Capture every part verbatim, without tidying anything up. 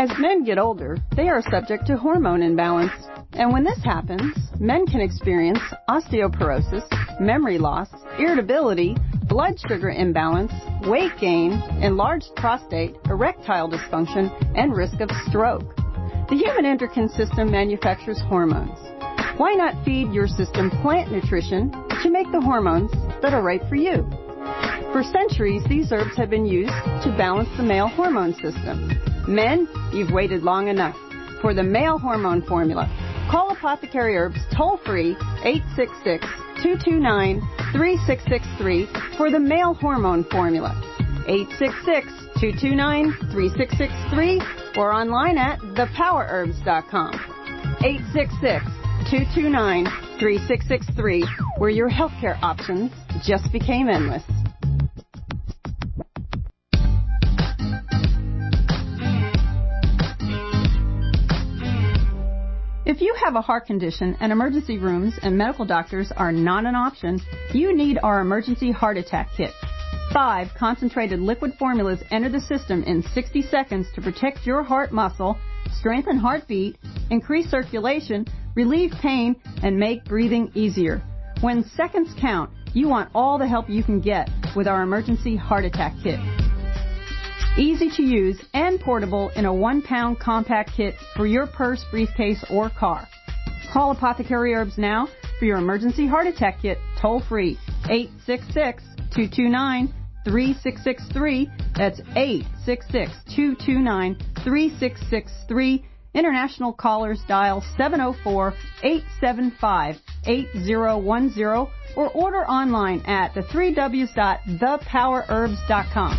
As men get older, they are subject to hormone imbalance. And when this happens, men can experience osteoporosis, memory loss, irritability, blood sugar imbalance, weight gain, enlarged prostate, erectile dysfunction, and risk of stroke. The human endocrine system manufactures hormones. Why not feed your system plant nutrition to make the hormones that are right for you? For centuries, these herbs have been used to balance the male hormone system. Men, you've waited long enough. For the male hormone formula, call Apothecary Herbs toll-free eight six six, two two nine, three six six three for the male hormone formula, eight six six, two two nine, three six six three, or online at the power herbs dot com. eight six six, two two nine, three six six three, where your healthcare options just became endless. If you have a heart condition and emergency rooms and medical doctors are not an option, you need our Emergency Heart Attack Kit. Five concentrated liquid formulas enter the system in sixty seconds to protect your heart muscle, strengthen heartbeat, increase circulation, relieve pain, and make breathing easier. When seconds count, you want all the help you can get with our Emergency Heart Attack Kit. Easy to use and portable in a one-pound compact kit for your purse, briefcase, or car. Call Apothecary Herbs now for your Emergency Heart Attack Kit toll-free, eight six six, two two nine, three six six three. That's eight six six, two two nine, three six six three. International callers dial seven oh four, eight seven five, eight oh one oh or order online at the three W's dot the power herbs dot com.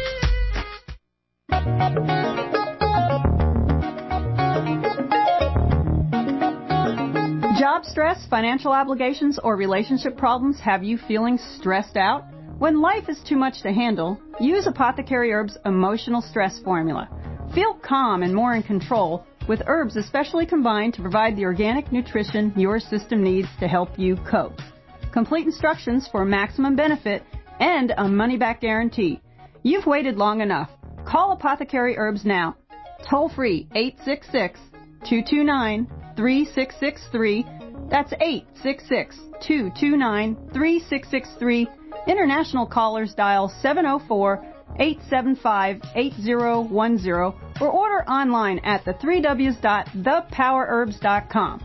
Job stress, financial obligations, or relationship problems have you feeling stressed out? When life is too much to handle, use Apothecary Herbs Emotional Stress Formula. Feel calm and more in control with herbs especially combined to provide the organic nutrition your system needs to help you cope. Complete instructions for maximum benefit and a money-back guarantee. You've waited long enough. Call Apothecary Herbs now. Toll-free eight six six, two two nine, three six six three. That's eight six six, two two nine, three six six three. International callers dial seven oh four, eight seven five, eight oh one oh or order online at the three W's dot the power herbs dot com.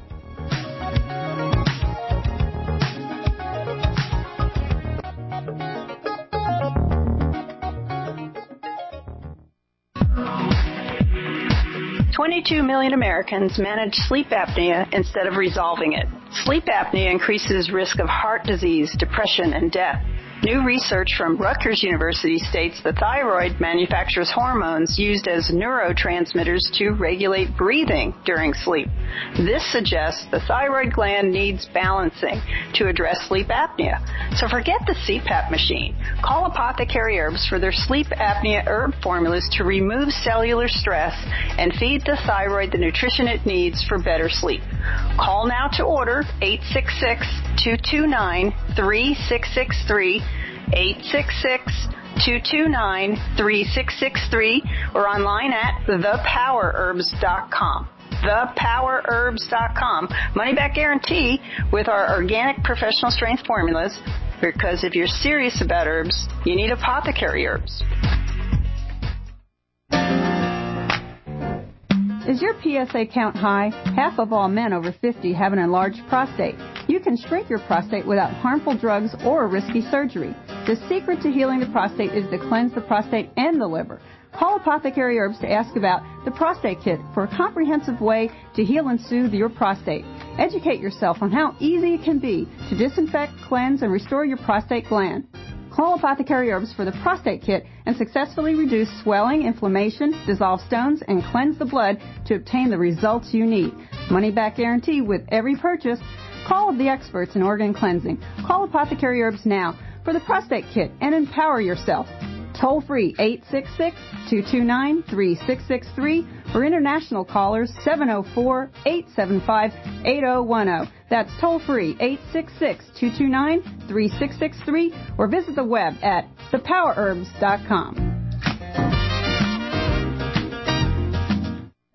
twenty-two million Americans manage sleep apnea instead of resolving it. Sleep apnea increases risk of heart disease, depression, and death. New research from Rutgers University states the thyroid manufactures hormones used as neurotransmitters to regulate breathing during sleep. This suggests the thyroid gland needs balancing to address sleep apnea. So forget the C PAP machine. Call Apothecary Herbs for their sleep apnea herb formulas to remove cellular stress and feed the thyroid the nutrition it needs for better sleep. Call now to order eight six six, two two nine, three six six three, eight six six, two two nine, three six six three, or online at the power herbs dot com. the power herbs dot com. Money back guarantee with our organic professional strength formulas, because if you're serious about herbs, you need Apothecary Herbs. Is your P S A count high? Half of all men over fifty have an enlarged prostate. You can shrink your prostate without harmful drugs or risky surgery. The secret to healing the prostate is to cleanse the prostate and the liver. Call Apothecary Herbs to ask about the Prostate Kit for a comprehensive way to heal and soothe your prostate. Educate yourself on how easy it can be to disinfect, cleanse, and restore your prostate gland. Call Apothecary Herbs for the Prostate Kit and successfully reduce swelling, inflammation, dissolve stones, and cleanse the blood to obtain the results you need. Money back guarantee with every purchase. Call the experts in organ cleansing. Call Apothecary Herbs now for the Prostate Kit and empower yourself. Toll free eight six six, two two nine, three six six three or international callers seven oh four, eight seven five, eight oh one oh. That's toll free eight six six, two two nine, three six six three or visit the web at the power herbs dot com.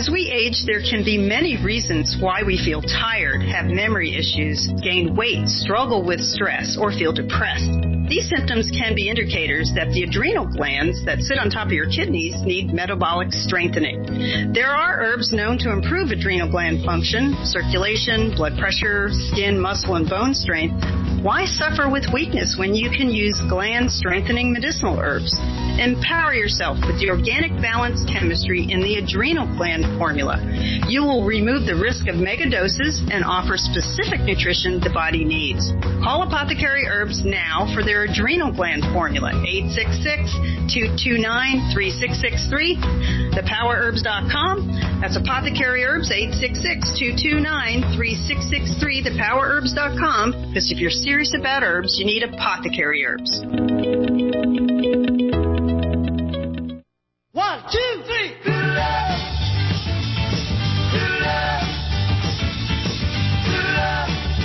As we age, there can be many reasons why we feel tired, have memory issues, gain weight, struggle with stress, or feel depressed. These symptoms can be indicators that the adrenal glands that sit on top of your kidneys need metabolic strengthening. There are herbs known to improve adrenal gland function, circulation, blood pressure, skin, muscle, and bone strength. Why suffer with weakness when you can use gland-strengthening medicinal herbs? Empower yourself with the organic balanced chemistry in the adrenal gland formula. You will remove the risk of mega doses and offer specific nutrition the body needs. Call Apothecary Herbs now for their adrenal gland formula, eight six six, two two nine, three six six three, the power herbs dot com. That's Apothecary Herbs, eight six six, two two nine, three six six three, the power herbs dot com. Because if you're serious about herbs, you need Apothecary Herbs. One, two, three. Good love. Good love. Good love.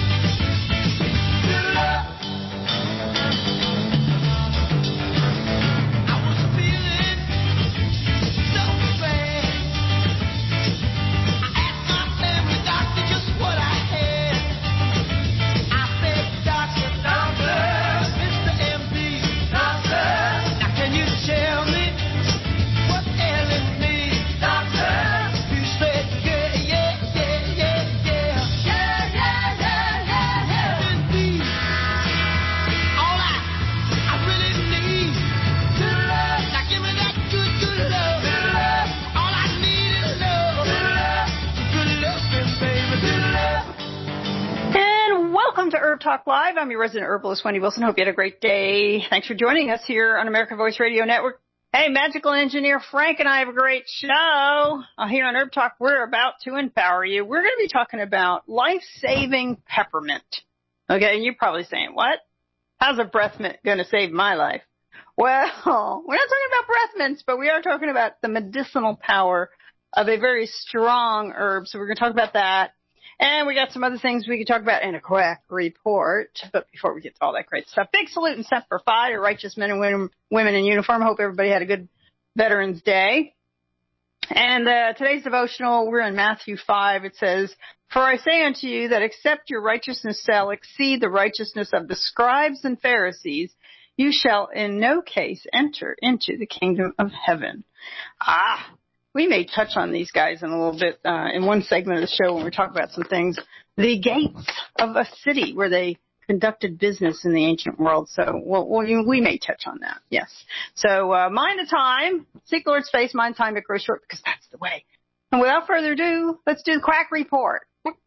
Good love. I was feeling so bad. I asked my family doctor just what I had. I said, Doctor, Doctor, Mister M D, Doctor, now can you tell me? Welcome to Herb Talk Live. I'm your resident herbalist, Wendy Wilson. Hope you had a great day. Thanks for joining us here on American Voice Radio Network. Hey, magical engineer Frank and I have a great show. Uh, here on Herb Talk, we're about to empower you. We're going to be talking about life-saving peppermint. Okay, and you're probably saying, what? How's a breath mint going to save my life? Well, we're not talking about breath mints, but we are talking about the medicinal power of a very strong herb. So we're going to talk about that. And we got some other things we could talk about in a quack report. But before we get to all that great stuff, big salute and Semper Fi to righteous men and women, women in uniform. Hope everybody had a good Veterans Day. And uh, today's devotional, we're in Matthew five. It says, For I say unto you that except your righteousness shall exceed the righteousness of the scribes and Pharisees, you shall in no case enter into the kingdom of heaven. Ah. We may touch on these guys in a little bit uh, in one segment of the show when we talk about some things. The gates of a city where they conducted business in the ancient world. So we'll, we'll, we may touch on that, yes. So uh, mind the time. Seek Lord's face, mind time, it grows short because that's the way. And without further ado, let's do the quack report.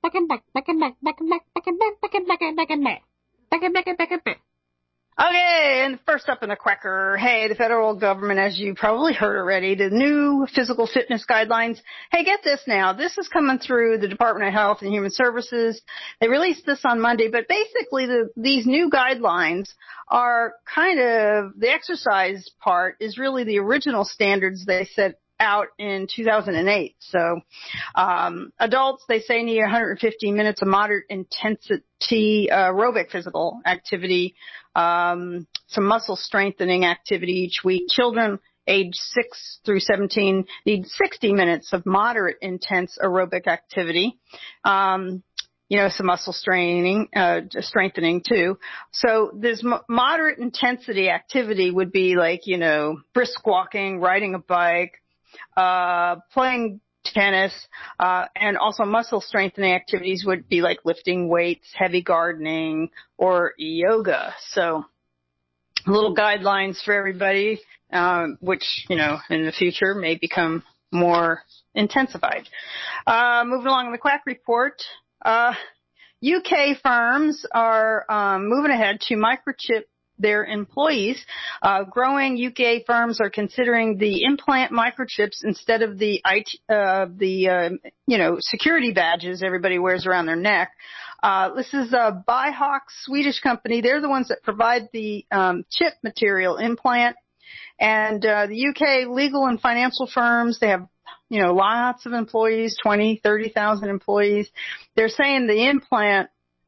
Okay, and first up in the quacker, hey, the federal government, as you probably heard already, the new physical fitness guidelines. Hey, get this now. This is coming through the Department of Health and Human Services. They released this on Monday, but basically the, these new guidelines are kind of, the exercise part is really the original standards they set out in two thousand eight. So um, adults, they say, need one hundred fifty minutes of moderate intensity uh, aerobic physical activity, um, some muscle strengthening activity each week. Children age six through seventeen need sixty minutes of moderate intense aerobic activity. Um, you know, some muscle straining, uh, strengthening too. So this m- moderate intensity activity would be like, you know, brisk walking, riding a bike, uh, playing tennis, uh, and also muscle strengthening activities would be like lifting weights, heavy gardening, or yoga. So little guidelines for everybody, um, which, you know, in the future may become more intensified. Uh, moving along in the quack report, uh, U K firms are um, moving ahead to microchip their employees. Uh, growing U K firms are considering the implant microchips instead of the I T, uh, the uh, you know security badges everybody wears around their neck. Uh, this is a Byhawk Swedish company. They're the ones that provide the um, chip material implant. And uh, the U K legal and financial firms, they have, you know, lots of employees, twenty, thirty thousand employees. They're saying the implant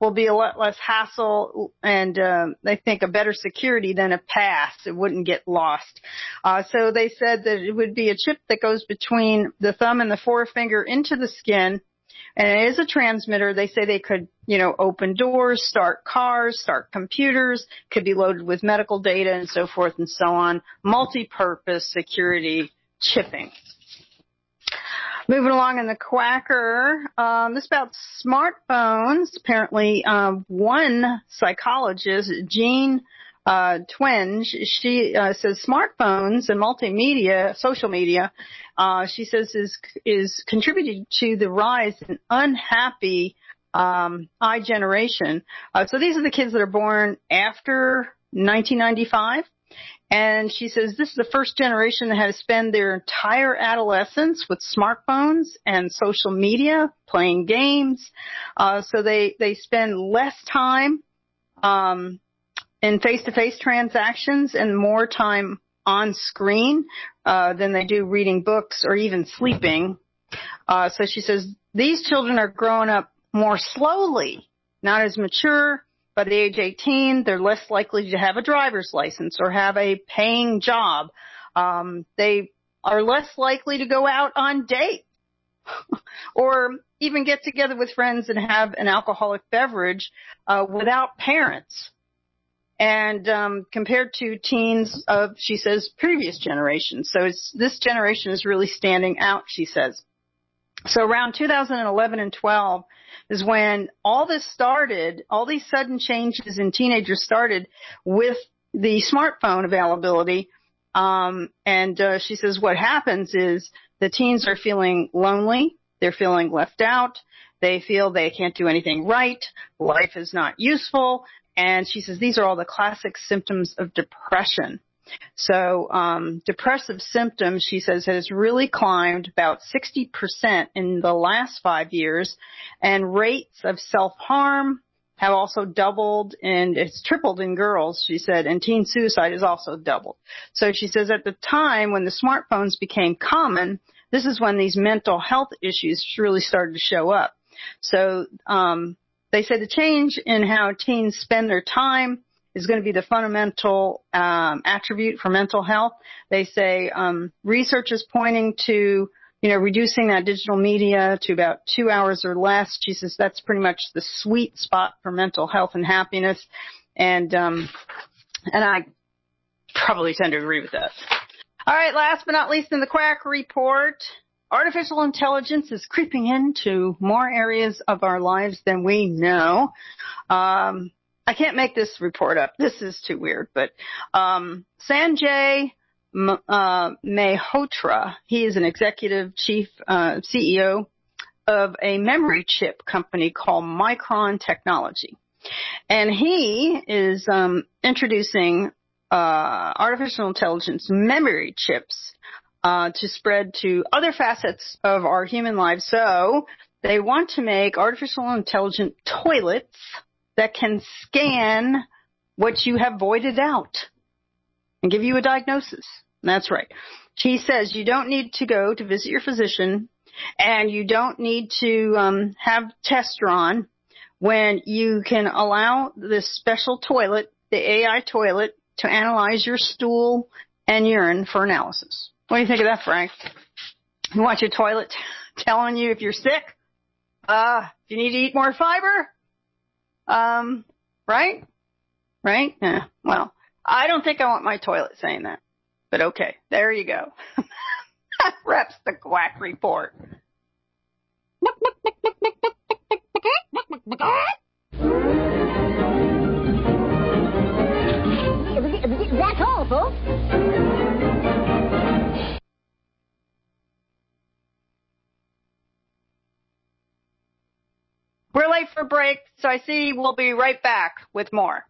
will be a lot less hassle and uh, they think a better security than a pass. It wouldn't get lost. Uh, so they said that it would be a chip that goes between the thumb and the forefinger into the skin, and it is a transmitter. They say they could, you know, open doors, start cars, start computers, could be loaded with medical data and so forth and so on. Multi-purpose security chipping. Moving along in the Quacker, um, this is about smartphones. Apparently, um, one psychologist, Jean uh, Twenge, she uh, says smartphones and multimedia, social media, uh, she says is is contributing to the rise in unhappy um, I generation. Uh, so these are the kids that are born after nineteen ninety-five. And she says this is the first generation that had to spend their entire adolescence with smartphones and social media, playing games. Uh, so they, they spend less time um, in face-to-face transactions and more time on screen uh, than they do reading books or even sleeping. Uh, so she says these children are growing up more slowly, not as mature. By the age eighteen, they're less likely to have a driver's license or have a paying job. Um, they are less likely to go out on dates or even get together with friends and have an alcoholic beverage uh, without parents. And um, compared to teens of, she says, previous generations. So it's, this generation is really standing out, she says. So around two thousand eleven and twelve is when all this started, all these sudden changes in teenagers started with the smartphone availability. Um, and uh, she says what happens is the teens are feeling lonely. They're feeling left out. They feel they can't do anything right. Life is not useful. And she says these are all the classic symptoms of depression. So um, depressive symptoms, she says, has really climbed about sixty percent in the last five years, and rates of self-harm have also doubled, and it's tripled in girls, she said, and teen suicide has also doubled. So she says at the time when the smartphones became common, this is when these mental health issues really started to show up. So um, they say the change in how teens spend their time is going to be the fundamental um, attribute for mental health. They say um, research is pointing to, you know, reducing that digital media to about two hours or less. She says that's pretty much the sweet spot for mental health and happiness. And um, and I probably tend to agree with that. All right, last but not least in the Quack Report, artificial intelligence is creeping into more areas of our lives than we know. Um I can't make this report up. This is too weird, but um, Sanjay uh, Mehrotra, he is an executive chief uh, C E O of a memory chip company called Micron Technology. And he is um, introducing uh, artificial intelligence memory chips uh, to spread to other facets of our human lives. So they want to make artificial intelligent toilets that can scan what you have voided out and give you a diagnosis. And that's right. She says you don't need to go to visit your physician and you don't need to um, have tests drawn when you can allow this special toilet, the A I toilet, to analyze your stool and urine for analysis. What do you think of that, Frank? You want your toilet telling you if you're sick? Uh, if you need to eat more fiber? Um, right? Right? Yeah. Well, I don't think I want my toilet saying that. But okay, there you go. That wraps the Quack Report. That's all, folks. We're late for break, so I see we'll be right back with more.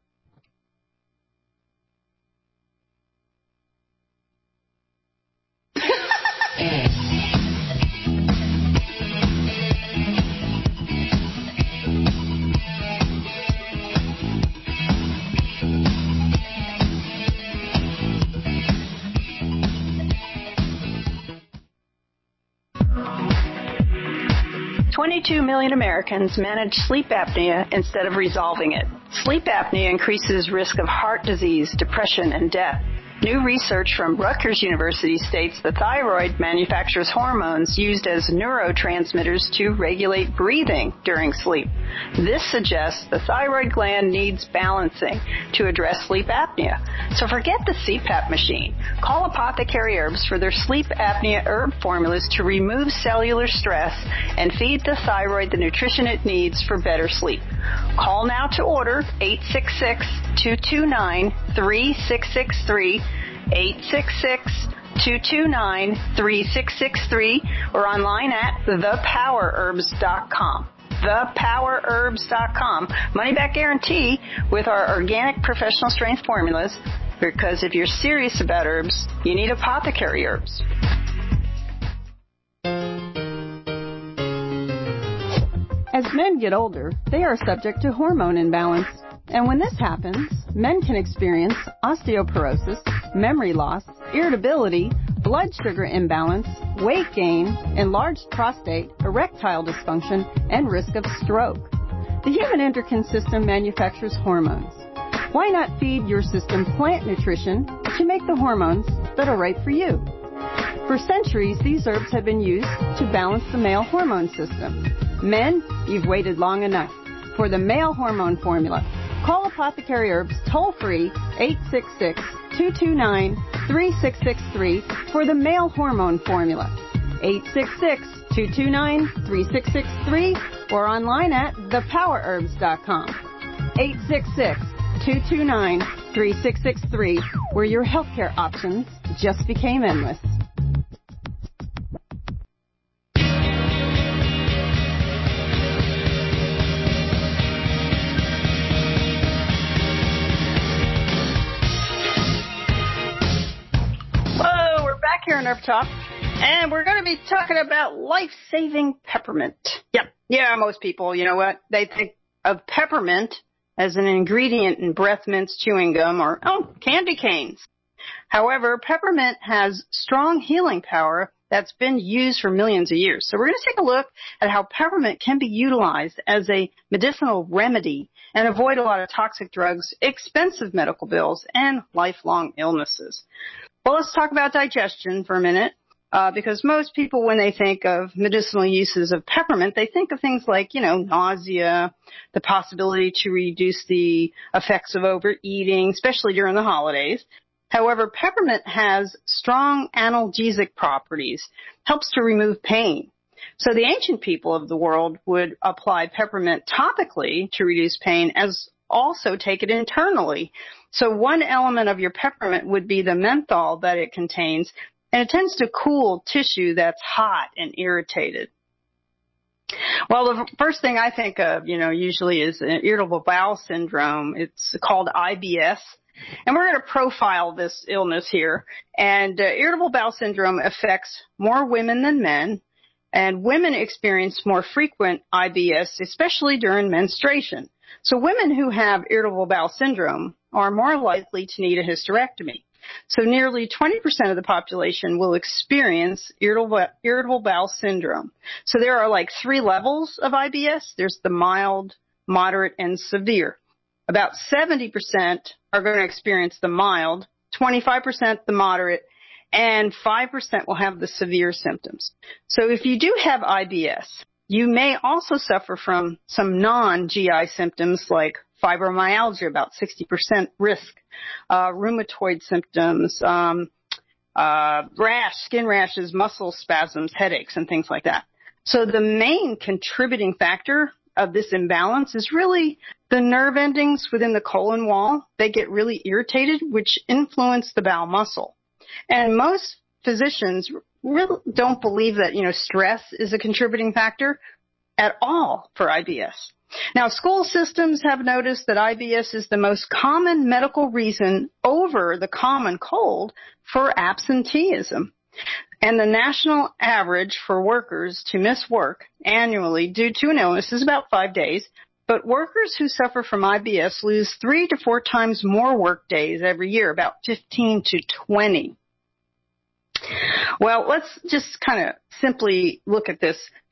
twenty-two million Americans manage sleep apnea instead of resolving it. Sleep apnea increases risk of heart disease, depression, and death. New research from Rutgers University states the thyroid manufactures hormones used as neurotransmitters to regulate breathing during sleep. This suggests the thyroid gland needs balancing to address sleep apnea. So forget the C PAP machine. Call Apothecary Herbs for their sleep apnea herb formulas to remove cellular stress and feed the thyroid the nutrition it needs for better sleep. Call now to order eight six six, two two nine, three six six three, eight six six, two two nine, three six six three, or online at the power herbs dot com. the power herbs dot com. Money back guarantee with our organic professional strength formulas, because if you're serious about herbs, you need Apothecary Herbs. As men get older, they are subject to hormone imbalance. And when this happens, men can experience osteoporosis, memory loss, irritability, blood sugar imbalance, weight gain, enlarged prostate, erectile dysfunction, and risk of stroke. The human endocrine system manufactures hormones. Why not feed your system plant nutrition to make the hormones that are right for you? For centuries, these herbs have been used to balance the male hormone system. Men, you've waited long enough. For the male hormone formula, call Apothecary Herbs toll-free eight six six, two two nine, three six six three for the male hormone formula. eight six six, two two nine, three six six three or online at the power herbs dot com. eight six six, two two nine, three six six three, where your healthcare options just became endless. Here in Herb Talk, and we're going to be talking about life-saving peppermint. Yep, yeah, most people, you know what, they think of peppermint as an ingredient in breath mints, chewing gum, or, oh, candy canes. However, peppermint has strong healing power that's been used for millions of years. So we're going to take a look at how peppermint can be utilized as a medicinal remedy and avoid a lot of toxic drugs, expensive medical bills, and lifelong illnesses. Well, let's talk about digestion for a minute, uh, because most people, when they think of medicinal uses of peppermint, they think of things like, you know, nausea, the possibility to reduce the effects of overeating, especially during the holidays. However, peppermint has strong analgesic properties, helps to remove pain. So the ancient people of the world would apply peppermint topically to reduce pain, as also take it internally. So one element of your peppermint would be the menthol that it contains, and it tends to cool tissue that's hot and irritated. Well, the first thing I think of, you know, usually is irritable bowel syndrome. It's called I B S. And we're going to profile this illness here. And uh, irritable bowel syndrome affects more women than men. And women experience more frequent I B S, especially during menstruation. So women who have irritable bowel syndrome are more likely to need a hysterectomy. So nearly twenty percent of the population will experience irritable, irritable bowel syndrome. So there are like three levels of I B S. There's the mild, moderate, and severe. About seventy percent are going to experience the mild, twenty-five percent the moderate, and five percent will have the severe symptoms. So if you do have I B S, you may also suffer from some non-G I symptoms like fibromyalgia, about sixty percent risk, uh, rheumatoid symptoms, um, uh, rash, skin rashes, muscle spasms, headaches, and things like that. So the main contributing factor of this imbalance is really the nerve endings within the colon wall. They get really irritated, which influence the bowel muscle. And most physicians really don't believe that, you know, stress is a contributing factor at all for I B S. Now, school systems have noticed that I B S is the most common medical reason over the common cold for absenteeism. And the national average for workers to miss work annually due to an illness is about five days. But workers who suffer from I B S lose three to four times more work days every year, about fifteen to twenty. Well, let's just kind of simply look at this for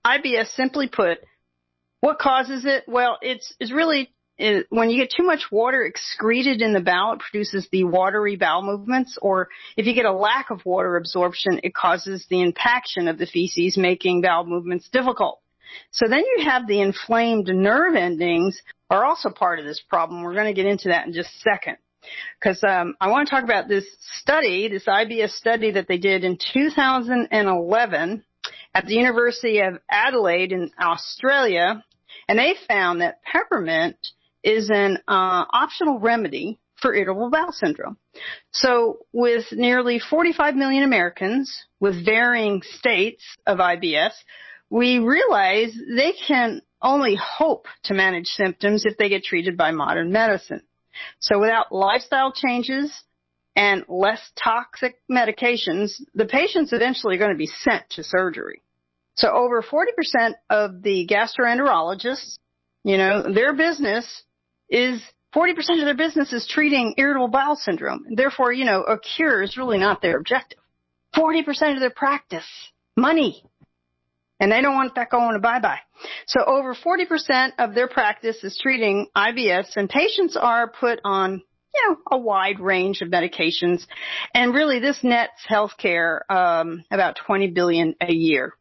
I B S, simply put, what causes it? Well, it's, it's really it, when you get too much water excreted in the bowel, it produces the watery bowel movements, or if you get a lack of water absorption, it causes the impaction of the feces, making bowel movements difficult. So then you have the inflamed nerve endings are also part of this problem. We're going to get into that in just a second. Because um, I want to talk about this study, this I B S study that they did in two thousand eleven at the University of Adelaide in Australia, and they found that peppermint is an uh, optional remedy for irritable bowel syndrome. So with nearly forty-five million Americans with varying states of I B S, we realize they can only hope to manage symptoms if they get treated by modern medicine. So without lifestyle changes and less toxic medications, the patient's eventually going to be sent to surgery. So over forty percent of the gastroenterologists, you know, their business is, forty percent of their business is treating irritable bowel syndrome. Therefore, you know, a cure is really not their objective. forty percent of their practice, money. And they don't want that going to bye-bye. So over forty percent of their practice is treating I B S, and patients are put on, you know, a wide range of medications. And really this nets healthcare um, about twenty billion dollars a year.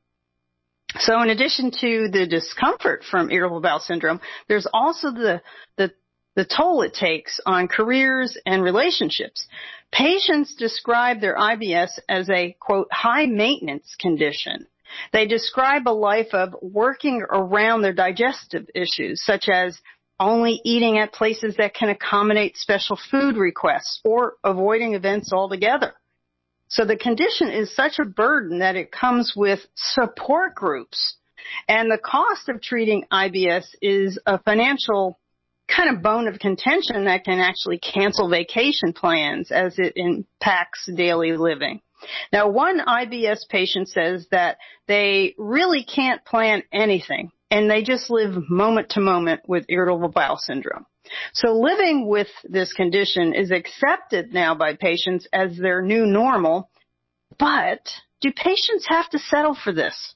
So in addition to the discomfort from irritable bowel syndrome, there's also the, the, the toll it takes on careers and relationships. Patients describe their I B S as a, quote, high-maintenance condition. They describe a life of working around their digestive issues, such as only eating at places that can accommodate special food requests or avoiding events altogether. So the condition is such a burden that it comes with support groups. And the cost of treating I B S is a financial kind of bone of contention that can actually cancel vacation plans as it impacts daily living. Now, one I B S patient says that they really can't plan anything, and they just live moment to moment with irritable bowel syndrome. So living with this condition is accepted now by patients as their new normal, but do patients have to settle for this?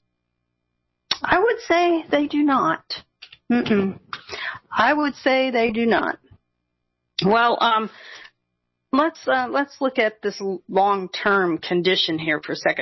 I would say they do not. Mm-mm. I would say they do not. Well, um, let's uh, let's look at this long-term condition here for a second,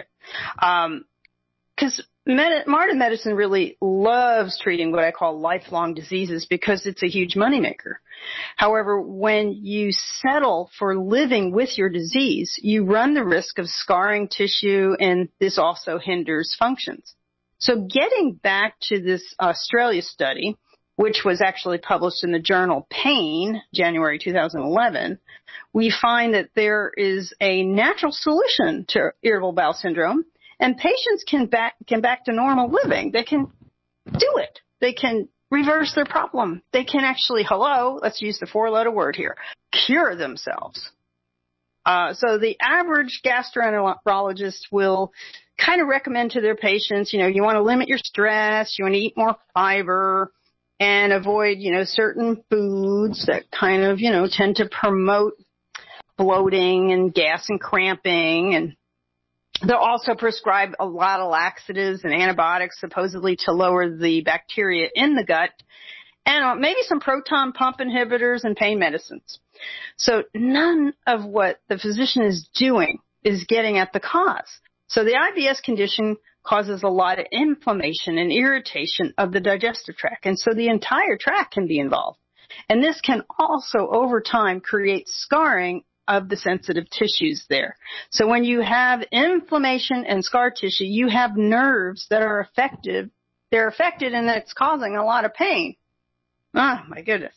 because um, med- modern medicine really loves treating what I call lifelong diseases because it's a huge moneymaker. However, when you settle for living with your disease, you run the risk of scarring tissue, and this also hinders functions. So getting back to this Australia study, which was actually published in the journal Pain, January two thousand eleven, we find that there is a natural solution to irritable bowel syndrome, and patients can back, can back to normal living. They can do it. They can reverse their problem. They can actually, hello, let's use the four-letter word here, cure themselves. Uh, so the average gastroenterologist will kind of recommend to their patients, you know, you want to limit your stress, you want to eat more fiber, and avoid, you know, certain foods that kind of, you know, tend to promote bloating and gas and cramping. And they'll also prescribe a lot of laxatives and antibiotics supposedly to lower the bacteria in the gut, and uh, maybe some proton pump inhibitors and pain medicines. So none of what the physician is doing is getting at the cause. So the I B S condition causes a lot of inflammation and irritation of the digestive tract, and so the entire tract can be involved. And this can also, over time, create scarring of the sensitive tissues there. So when you have inflammation and scar tissue, you have nerves that are affected. They're affected, and it's causing a lot of pain. Oh, my goodness.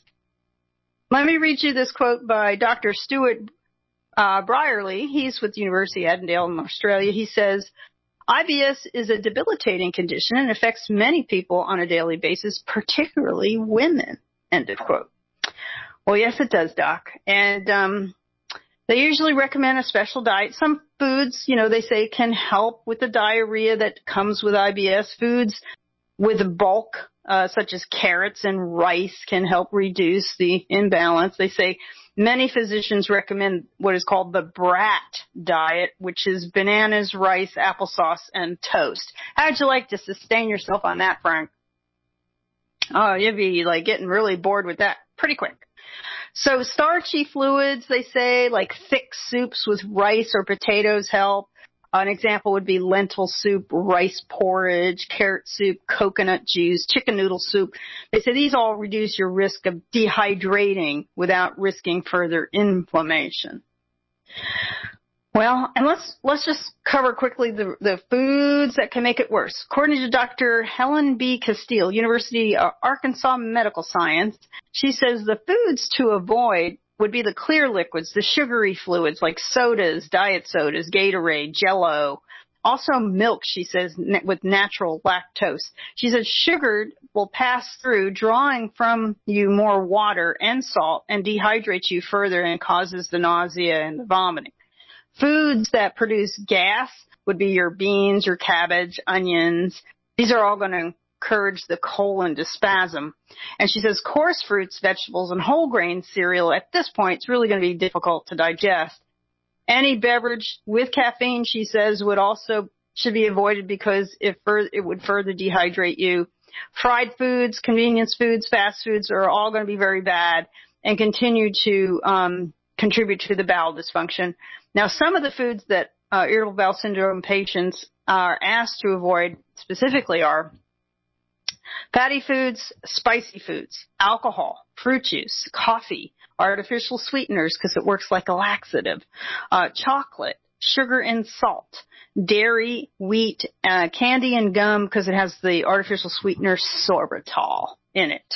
Let me read you this quote by Doctor Stuart uh, Brierley. He's with the University of Edinburgh in Australia. He says, I B S is a debilitating condition and affects many people on a daily basis, particularly women, end of quote. Well, yes, it does, Doc. And um, they usually recommend a special diet. Some foods, you know, they say can help with the diarrhea that comes with I B S. Foods with bulk uh, such as carrots and rice, can help reduce the imbalance. They say many physicians recommend what is called the BRAT diet, which is bananas, rice, applesauce, and toast. How'd you like to sustain yourself on that, Frank? Oh, you'd be like getting really bored with that pretty quick. So starchy fluids, they say, like thick soups with rice or potatoes help. An example would be lentil soup, rice porridge, carrot soup, coconut juice, chicken noodle soup. They say these all reduce your risk of dehydrating without risking further inflammation. Well, and let's let's just cover quickly the the foods that can make it worse. According to Doctor Helen B. Castile, University of Arkansas Medical Science, she says the foods to avoid would be the clear liquids, the sugary fluids like sodas, diet sodas, Gatorade, Jell-O. Also milk, she says, with natural lactose. She says sugar will pass through, drawing from you more water and salt, and dehydrates you further and causes the nausea and the vomiting. Foods that produce gas would be your beans, your cabbage, onions. These are all going to encourage the colon to spasm. And she says coarse fruits, vegetables, and whole grain cereal at this point is really going to be difficult to digest. Any beverage with caffeine, she says, would also should be avoided because it, fur- it would further dehydrate you. Fried foods, convenience foods, fast foods are all going to be very bad and continue to um, contribute to the bowel dysfunction. Now, some of the foods that uh, irritable bowel syndrome patients are asked to avoid specifically are fatty foods, spicy foods, alcohol, fruit juice, coffee, artificial sweeteners because it works like a laxative, uh, chocolate, sugar and salt, dairy, wheat, uh, candy and gum because it has the artificial sweetener sorbitol in it.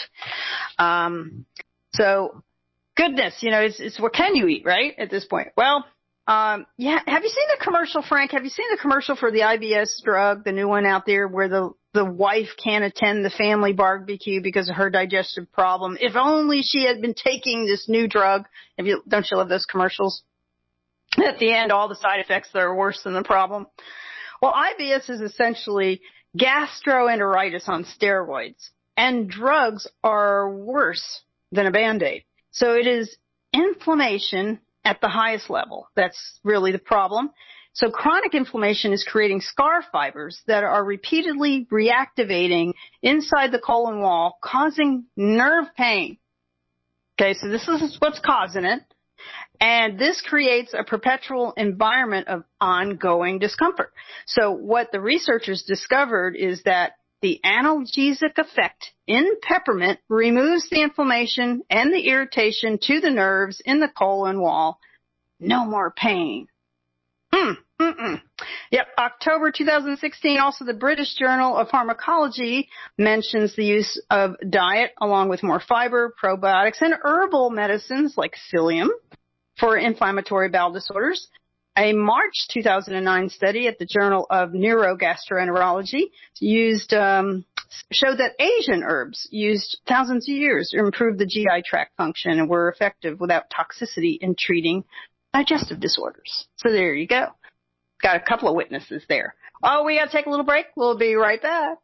Um, so, goodness, you know, it's, it's what can you eat, right, at this point? Well, Um, yeah, have you seen the commercial, Frank? Have you seen the commercial for the I B S drug, the new one out there, where the the wife can't attend the family barbecue because of her digestive problem? If only she had been taking this new drug. Have you, don't you love those commercials? At the end, all the side effects that are worse than the problem. Well, I B S is essentially gastroenteritis on steroids, and drugs are worse than a Band-Aid. So it is inflammation at the highest level. That's really the problem. So chronic inflammation is creating scar fibers that are repeatedly reactivating inside the colon wall, causing nerve pain. Okay, so this is what's causing it. And this creates a perpetual environment of ongoing discomfort. So what the researchers discovered is that the analgesic effect in peppermint removes the inflammation and the irritation to the nerves in the colon wall. No more pain. Mm, mm-mm. Yep, October two thousand sixteen, also the British Journal of Pharmacology mentions the use of diet along with more fiber, probiotics, and herbal medicines like psyllium for inflammatory bowel disorders. A March two thousand nine study at the Journal of Neurogastroenterology used um, showed that Asian herbs used thousands of years to improve the G I tract function and were effective without toxicity in treating digestive disorders. So there you go. Got a couple of witnesses there. Oh, we got to take a little break. We'll be right back.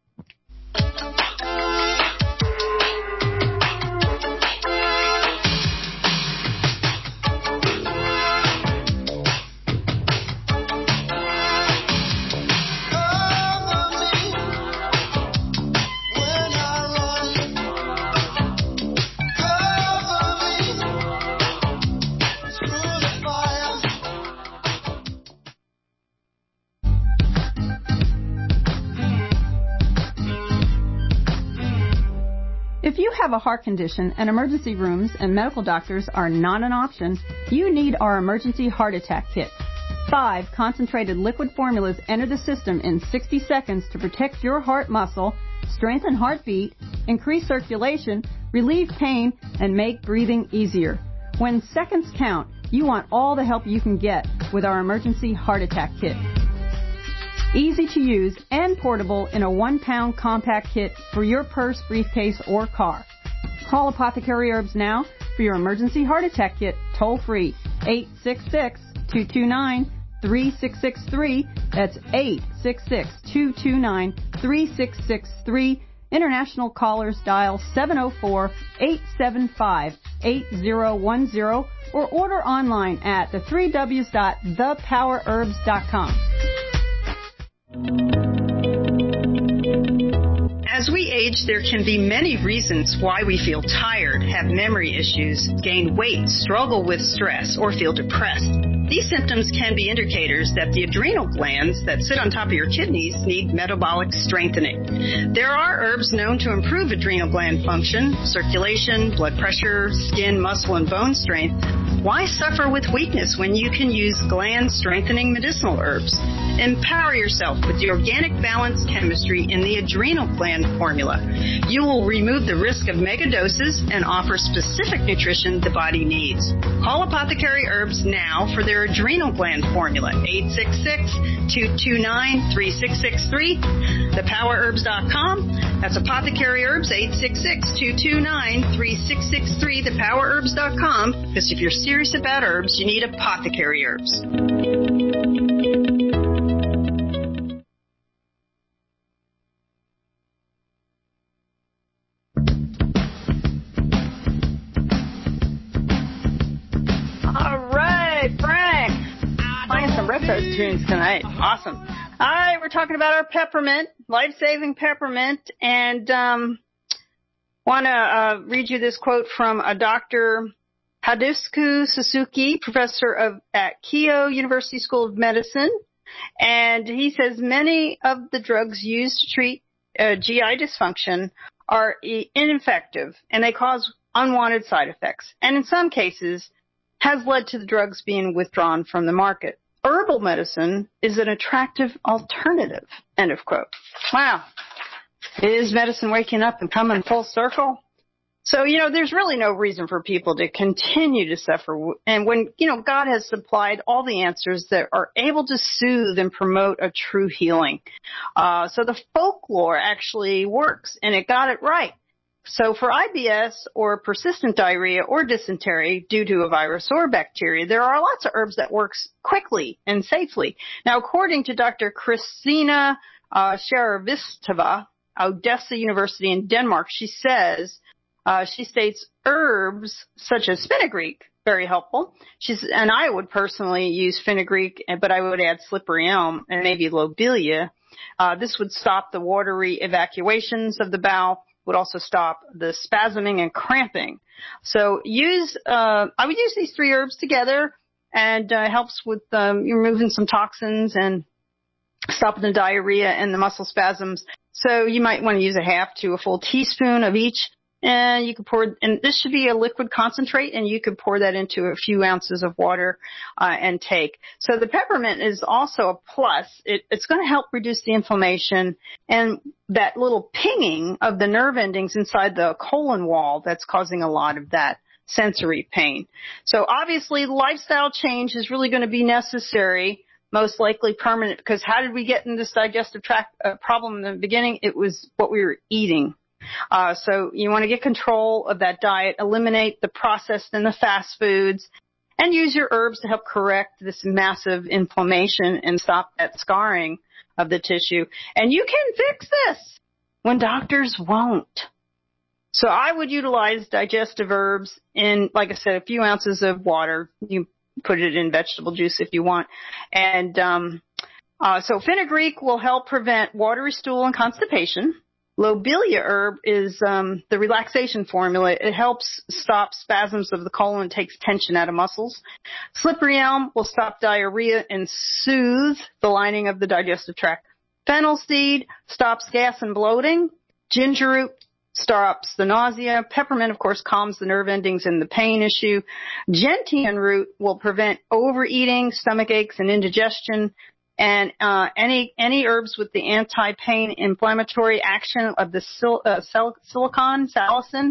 If you have a heart condition and emergency rooms and medical doctors are not an option, you need our emergency heart attack kit. Five concentrated liquid formulas enter the system in sixty seconds to protect your heart muscle, strengthen heartbeat, increase circulation, relieve pain, and make breathing easier. When seconds count, you want all the help you can get with our emergency heart attack kit. Easy to use and portable in a one-pound compact kit for your purse, briefcase, or car. Call Apothecary Herbs now for your emergency heart attack kit toll-free, eight six six, two two nine, three six six three. That's eight six six, two two nine, three six six three. International callers dial seven oh four, eight seven five, eight oh one oh or order online at the three w's dot the power herbs dot com. As we age, there can be many reasons why we feel tired, have memory issues, gain weight, struggle with stress, or feel depressed. These symptoms can be indicators that the adrenal glands that sit on top of your kidneys need metabolic strengthening. There are herbs known to improve adrenal gland function, circulation, blood pressure, skin, muscle, and bone strength. Why suffer with weakness when you can use gland-strengthening medicinal herbs? Empower yourself with the organic balance chemistry in the adrenal gland formula. You will remove the risk of mega doses and offer specific nutrition the body needs. Call Apothecary Herbs now for their adrenal gland formula, eight six six, two two nine, three six six three, the power herbs dot com. That's Apothecary Herbs, eight six six, two two nine, three six six three, the power herbs dot com. Because if you're serious about herbs, you need Apothecary Herbs. Retro tunes tonight. Awesome. All right, we're talking about our peppermint, life-saving peppermint, and um, want to uh, read you this quote from a Doctor Harusuke Suzuki, professor of at Keio University School of Medicine, and he says many of the drugs used to treat uh, G I dysfunction are e- ineffective, and they cause unwanted side effects, and in some cases has led to the drugs being withdrawn from the market. Herbal medicine is an attractive alternative, end of quote. Wow. Is medicine waking up and coming full circle? So, you know, there's really no reason for people to continue to suffer. And when, you know, God has supplied all the answers that are able to soothe and promote a true healing. Uh, so the folklore actually works, and it got it right. So for I B S or persistent diarrhea or dysentery due to a virus or bacteria, there are lots of herbs that works quickly and safely. Now, according to Doctor Christina uh, Sharavistova, Odessa University in Denmark, she says, uh, she states herbs such as fenugreek, very helpful. She's, and I would personally use fenugreek, but I would add slippery elm and maybe lobelia. Uh, this would stop the watery evacuations of the bowel. Would also stop the spasming and cramping. So use, uh, I would use these three herbs together, and uh, helps with um, removing some toxins and stopping the diarrhea and the muscle spasms. So you might want to use a half to a full teaspoon of each. And you could pour, and this should be a liquid concentrate, and you could pour that into a few ounces of water uh, and take. So the peppermint is also a plus. It, it's going to help reduce the inflammation and that little pinging of the nerve endings inside the colon wall that's causing a lot of that sensory pain. So obviously, lifestyle change is really going to be necessary, most likely permanent, because how did we get in this digestive tract uh, problem in the beginning? It was what we were eating. Uh, so you want to get control of that diet, eliminate the processed and the fast foods, and use your herbs to help correct this massive inflammation and stop that scarring of the tissue. And you can fix this when doctors won't. So I would utilize digestive herbs in, like I said, a few ounces of water. You put it in vegetable juice if you want. And um, uh, so fenugreek will help prevent watery stool and constipation. Lobelia herb is um, the relaxation formula. It helps stop spasms of the colon and takes tension out of muscles. Slippery elm will stop diarrhea and soothe the lining of the digestive tract. Fennel seed stops gas and bloating. Ginger root stops the nausea. Peppermint, of course, calms the nerve endings and the pain issue. Gentian root will prevent overeating, stomach aches, and indigestion. And uh, any any herbs with the anti-pain inflammatory action of the sil- uh, sil- silicon, salicin,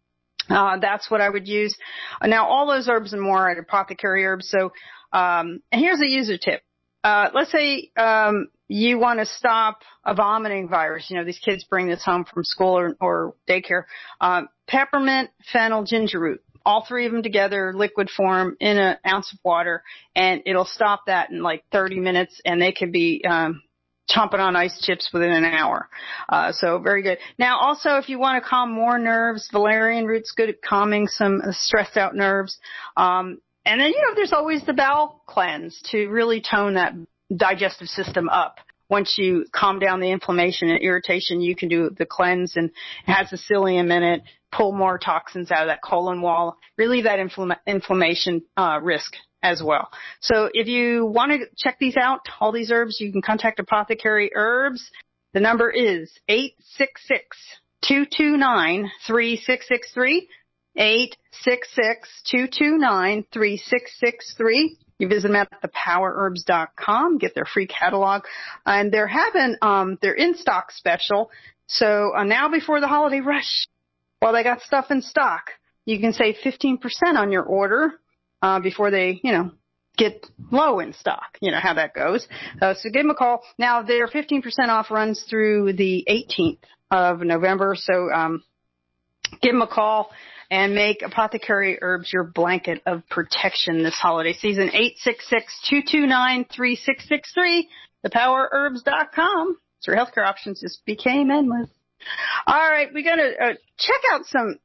uh, that's what I would use. Now, all those herbs and more are apothecary herbs. So, um, and here's a user tip. Uh, let's say um, you want to stop a vomiting virus. You know, these kids bring this home from school or, or daycare. Uh, peppermint, fennel, ginger root. All three of them together, liquid form, in an ounce of water, and it'll stop that in like thirty minutes, and they can be um, chomping on ice chips within an hour. Uh, so very good. Now, also, if you want to calm more nerves, valerian root's good at calming some stressed out nerves. Um, and then, you know, there's always the bowel cleanse to really tone that digestive system up. Once you calm down the inflammation and irritation, you can do the cleanse, and it has the psyllium in it, pull more toxins out of that colon wall, relieve that infl- inflammation uh, risk as well. So if you want to check these out, all these herbs, you can contact Apothecary Herbs. The number is eight six six, two two nine, three six six three, eight six six, two two nine, three six six three. You visit them at the power herbs dot com, get their free catalog, and they're having um, their in-stock special. So uh, now before the holiday rush, while they got stuff in stock, you can save fifteen percent on your order uh, before they, you know, get low in stock. You know how that goes. Uh, so give them a call. Now, their fifteen percent off runs through the eighteenth of November, so um, give them a call and make Apothecary Herbs your blanket of protection this holiday season. eight six six, two two nine, three six six three, the power herbs dot com. So your healthcare options just became endless. All right, we're going to uh, check out some,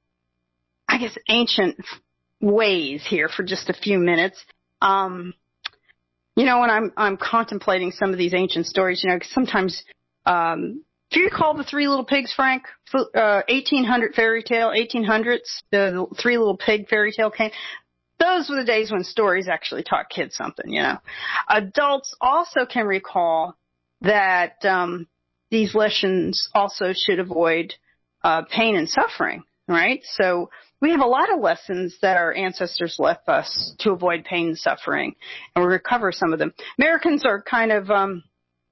I guess, ancient ways here for just a few minutes. Um, you know, when I'm I'm contemplating some of these ancient stories, you know, sometimes um, do you recall the Three Little Pigs, Frank? Uh, eighteen hundred fairy tale, eighteen hundreds, the Three Little Pig fairy tale came. Those were the days when stories actually taught kids something, you know. Adults also can recall that um, these lessons also should avoid uh, pain and suffering, right? So we have a lot of lessons that our ancestors left us to avoid pain and suffering, and we'll recover some of them. Americans are kind of um,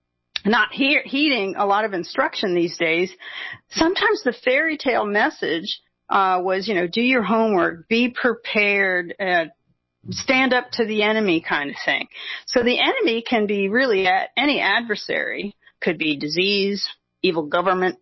not he- heeding a lot of instruction these days. Sometimes the fairy tale message uh, was, you know, do your homework, be prepared, uh, stand up to the enemy kind of thing. So the enemy can be really at any adversary, could be disease, evil government,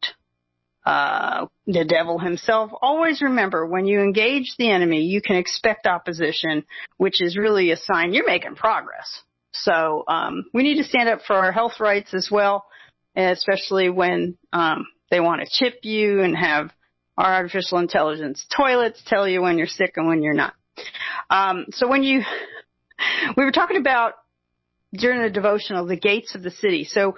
uh, the devil himself. Always remember, when you engage the enemy, you can expect opposition, which is really a sign you're making progress. So um, we need to stand up for our health rights as well, especially when um, they want to chip you and have our artificial intelligence toilets tell you when you're sick and when you're not. Um, so when you, we were talking about during the devotional, the gates of the city. So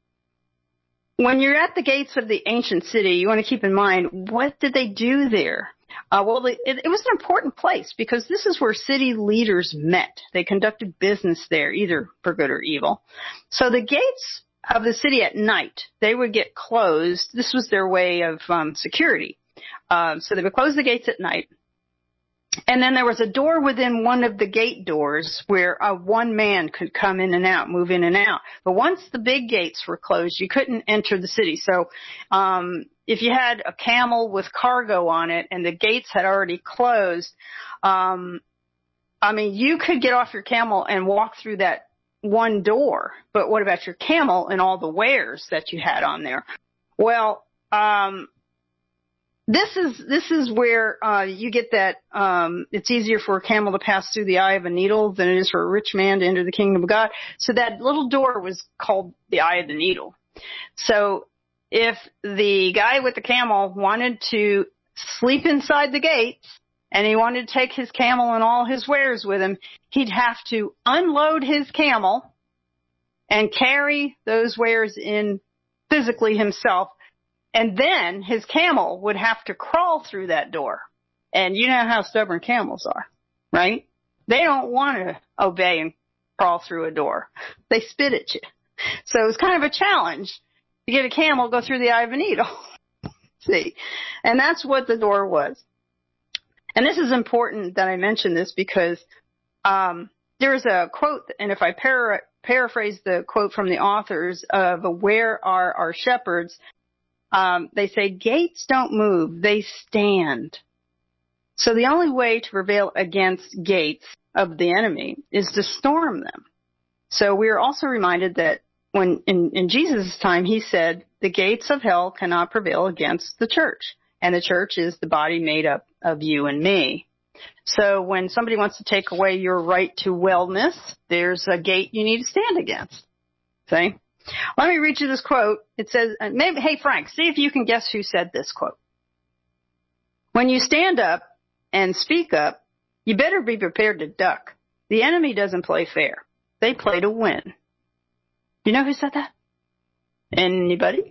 when you're at the gates of the ancient city, you want to keep in mind, what did they do there? Uh, well, it, it was an important place because this is where city leaders met. They conducted business there, either for good or evil. So the gates of the city at night, they would get closed. This was their way of um, security. Um, so they would close the gates at night. And then there was a door within one of the gate doors where uh, one man could come in and out, move in and out. But once the big gates were closed, you couldn't enter the city. So um, if you had a camel with cargo on it and the gates had already closed, um, I mean, you could get off your camel and walk through that one door. But what about your camel and all the wares that you had on there? Well, um This is this is where uh, you get that um, it's easier for a camel to pass through the eye of a needle than it is for a rich man to enter the kingdom of God. So that little door was called the eye of the needle. So if the guy with the camel wanted to sleep inside the gates and he wanted to take his camel and all his wares with him, he'd have to unload his camel and carry those wares in physically himself. And then his camel would have to crawl through that door. And you know how stubborn camels are, right? They don't want to obey and crawl through a door. They spit at you. So it was kind of a challenge to get a camel to go through the eye of a needle. See? And that's what the door was. And this is important that I mention this because um, there's a quote, and if I para- paraphrase the quote from the authors of Where Are Our Shepherds, Um, they say gates don't move, they stand. So the only way to prevail against gates of the enemy is to storm them. So we are also reminded that when in, in Jesus' time, he said, the gates of hell cannot prevail against the church. And the church is the body made up of you and me. So when somebody wants to take away your right to wellness, there's a gate you need to stand against. See? Let me read you this quote. It says, uh, maybe, hey, Frank, see if you can guess who said this quote. When you stand up and speak up, you better be prepared to duck. The enemy doesn't play fair. They play to win. You know who said that? Anybody?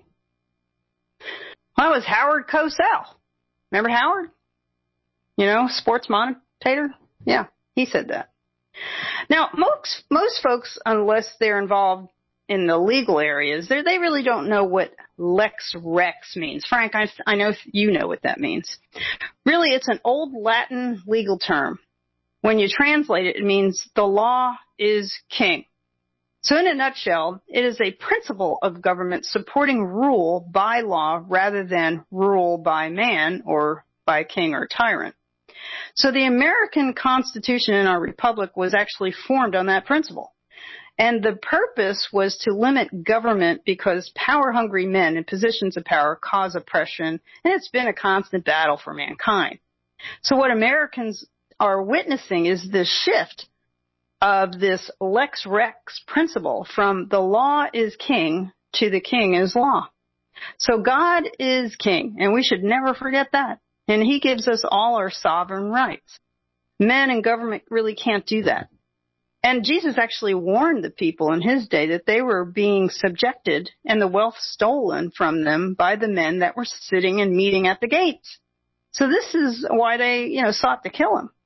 Well, it was Howard Cosell. Remember Howard? You know, sports commentator? Yeah, he said that. Now, most most folks, unless they're involved in the legal areas, they they really don't know what lex rex means. Frank, I, I know you know what that means. Really, it's an old Latin legal term. When you translate it, it means the law is king. So in a nutshell, it is a principle of government supporting rule by law rather than rule by man or by king or tyrant. So the American Constitution in our republic was actually formed on that principle. And the purpose was to limit government because power-hungry men in positions of power cause oppression, and it's been a constant battle for mankind. So what Americans are witnessing is this shift of this lex rex principle from the law is king to the king is law. So God is king, and we should never forget that. And he gives us all our sovereign rights. Men in government really can't do that. And Jesus actually warned the people in his day that they were being subjected and the wealth stolen from them by the men that were sitting and meeting at the gates. So this is why they, you know, sought to kill him.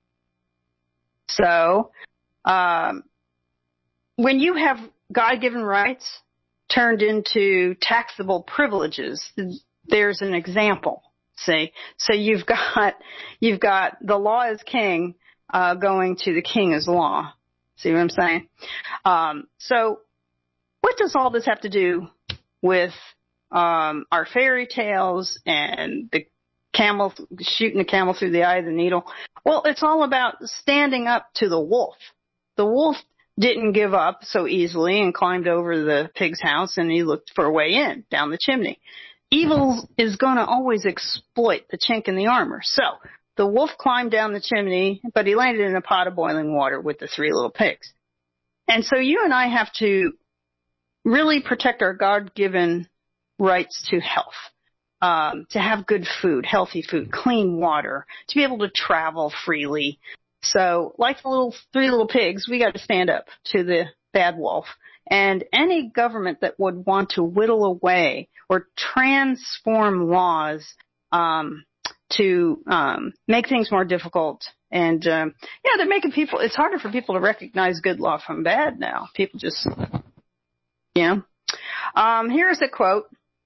So, um, when you have God-given rights turned into taxable privileges, there's an example. See, so you've got you've got the law is king uh, going to the king is law. See what I'm saying? Um, so, what does all this have to do with um, our fairy tales and the camel shooting the camel through the eye of the needle? Well, it's all about standing up to the wolf. The wolf didn't give up so easily and climbed over the pig's house and he looked for a way in down the chimney. Evil is going to always exploit the chink in the armor. So the wolf climbed down the chimney, but he landed in a pot of boiling water with the three little pigs. And so you and I have to really protect our God-given rights to health, um, to have good food, healthy food, clean water, to be able to travel freely. So like the little three little pigs, we got to stand up to the bad wolf. And any government that would want to whittle away or transform laws um, to um, make things more difficult, and um, yeah, they're making people. It's harder for people to recognize good law from bad now. People just, you know. Um, here's a quote.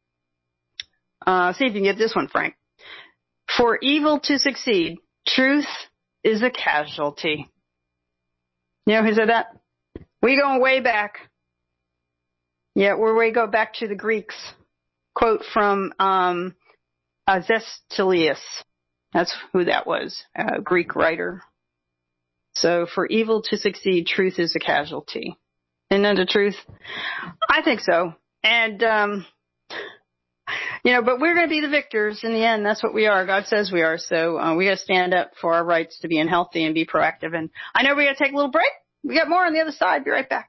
Uh, see if you can get this one, Frank. For evil to succeed, truth is a casualty. You know who said that? We going way back. Yeah, where we go back to the Greeks. Quote from um, uh, Zestilius. That's who that was, a Greek writer. So for evil to succeed, truth is a casualty. Isn't that the truth? I think so. And, um, you know, but we're going to be the victors in the end. That's what we are. God says we are. So uh, we got to stand up for our rights to being healthy and be proactive. And I know we got to take a little break. We got more on the other side. Be right back.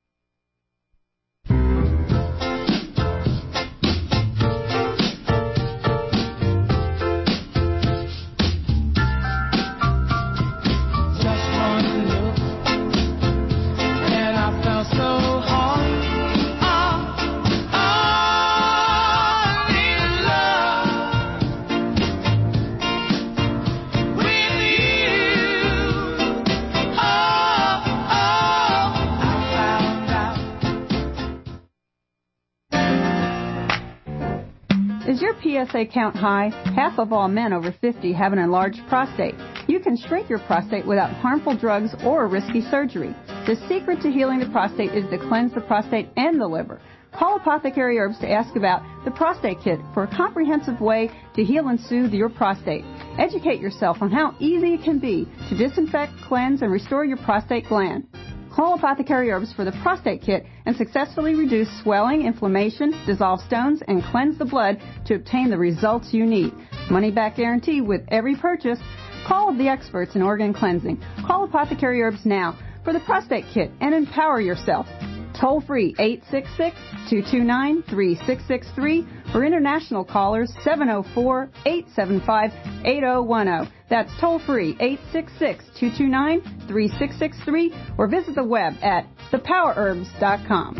Is your P S A count high? Half of all men over fifty have an enlarged prostate. You can shrink your prostate without harmful drugs or risky surgery. The secret to healing the prostate is to cleanse the prostate and the liver. Call Apothecary Herbs to ask about the Prostate Kit for a comprehensive way to heal and soothe your prostate. Educate yourself on how easy it can be to disinfect, cleanse, and restore your prostate gland. Call Apothecary Herbs for the Prostate Kit and successfully reduce swelling, inflammation, dissolve stones, and cleanse the blood to obtain the results you need. Money back guarantee with every purchase. Call the experts in organ cleansing. Call Apothecary Herbs now for the Prostate Kit and empower yourself. Toll free eight six six, two two nine, three six six three or international callers seven oh four, eight seven five, eight oh one oh. That's toll free eight six six, two two nine, three six six three or visit the web at the power herbs dot com.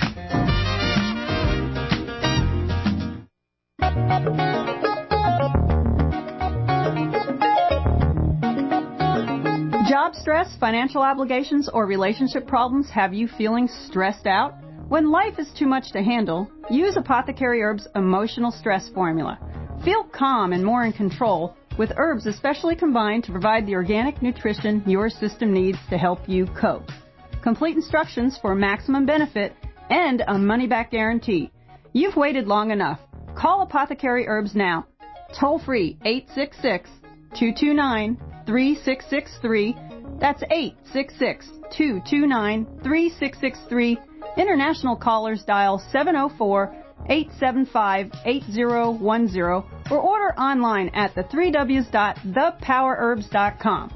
Job stress, financial obligations, or relationship problems have you feeling stressed out? When life is too much to handle, use Apothecary Herbs Emotional Stress Formula. Feel calm and more in control with herbs especially combined to provide the organic nutrition your system needs to help you cope. Complete instructions for maximum benefit and a money-back guarantee. You've waited long enough. Call Apothecary Herbs now. Toll free eight six six, two two nine, three six six three. That's eight six six, two two nine, three six six three. International callers dial seven oh four, eight seven five, eight oh one oh or order online at the three W's dot the power herbs dot com.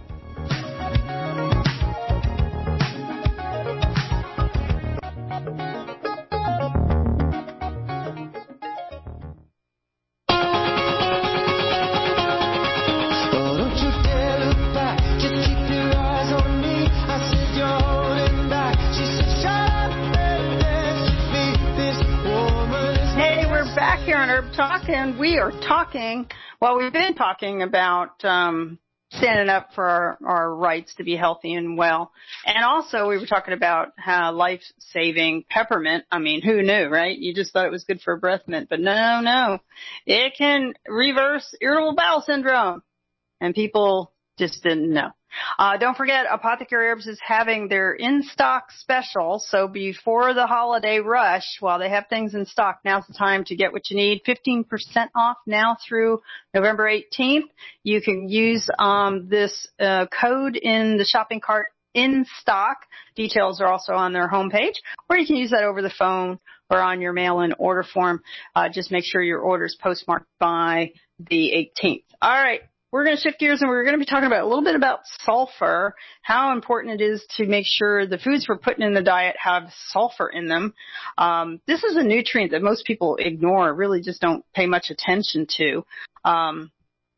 Here on Herb Talk, and we are talking, well, we've been talking about um, standing up for our, our rights to be healthy and well. And also we were talking about how life-saving peppermint. I mean, who knew, right? You just thought it was good for breath mint, but no, no. It can reverse irritable bowel syndrome, and people just didn't know. Uh, don't forget, Apothecary Herbs is having their in-stock special. So before the holiday rush, while they have things in stock, now's the time to get what you need. fifteen percent off now through November eighteenth. You can use um, this uh, code in the shopping cart, in stock. Details are also on their homepage, or you can use that over the phone or on your mail-in order form. Uh, just make sure your order is postmarked by the eighteenth. All right. We're going to shift gears, and we're going to be talking about a little bit about sulfur, how important it is to make sure the foods we're putting in the diet have sulfur in them. Um, this is a nutrient that most people ignore, really just don't pay much attention to. Um,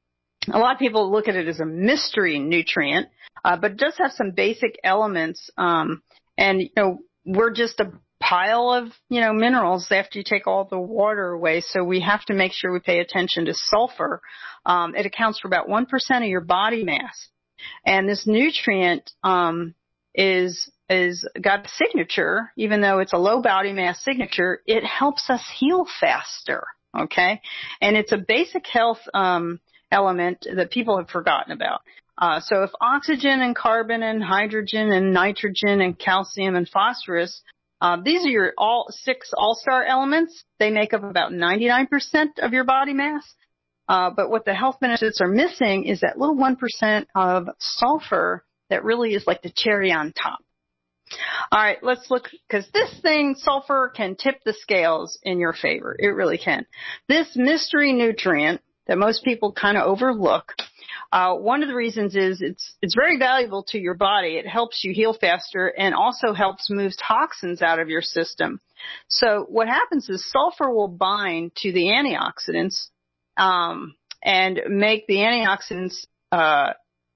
a lot of people look at it as a mystery nutrient, uh, but it does have some basic elements. Um, and, you know, we're just a pile of, you know, minerals after you take all the water away. So we have to make sure we pay attention to sulfur. Um, it accounts for about one percent of your body mass. And this nutrient, um, is, is got a signature, even though it's a low body mass signature, it helps us heal faster. Okay. And it's a basic health, um, element that people have forgotten about. Uh, so if oxygen and carbon and hydrogen and nitrogen and calcium and phosphorus, Uh, these are your all six all-star elements. They make up about ninety-nine percent of your body mass. Uh, but what the health benefits are missing is that little one percent of sulfur that really is like the cherry on top. All right, let's look, because this thing, sulfur, can tip the scales in your favor. It really can. This mystery nutrient that most people kind of overlook, Uh, one of the reasons is it's it's very valuable to your body. It helps you heal faster and also helps move toxins out of your system. So what happens is sulfur will bind to the antioxidants um, and make the antioxidants uh,